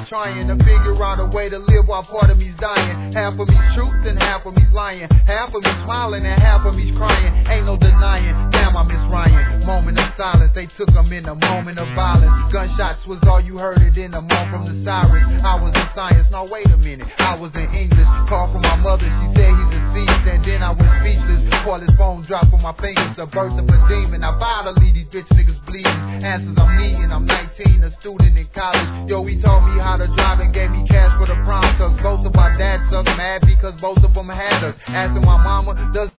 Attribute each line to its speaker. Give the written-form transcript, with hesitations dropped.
Speaker 1: trying to figure out a way to live while part of me's dying. Half of me's truth and half of me's lying. Half of me's smiling and half of me's crying. Ain't no denying, damn I miss Ryan. Moment of silence, they took him in a moment of violence. Gunshots was all you heard, it in the moan from the sirens. I was in science, no wait a minute, I was in English. Call from my mother, she said he's deceased, and then I was speechless. Call his phone dropped from my fingers, the birth of a demon. I violently these bitch niggas bleeding. Answers I'm needing, I'm 19, a student in college. Yo, he taught me how to drive and gave me cash for the prom. Cause both of my dads suck mad because both of them had us. Asking my mama, does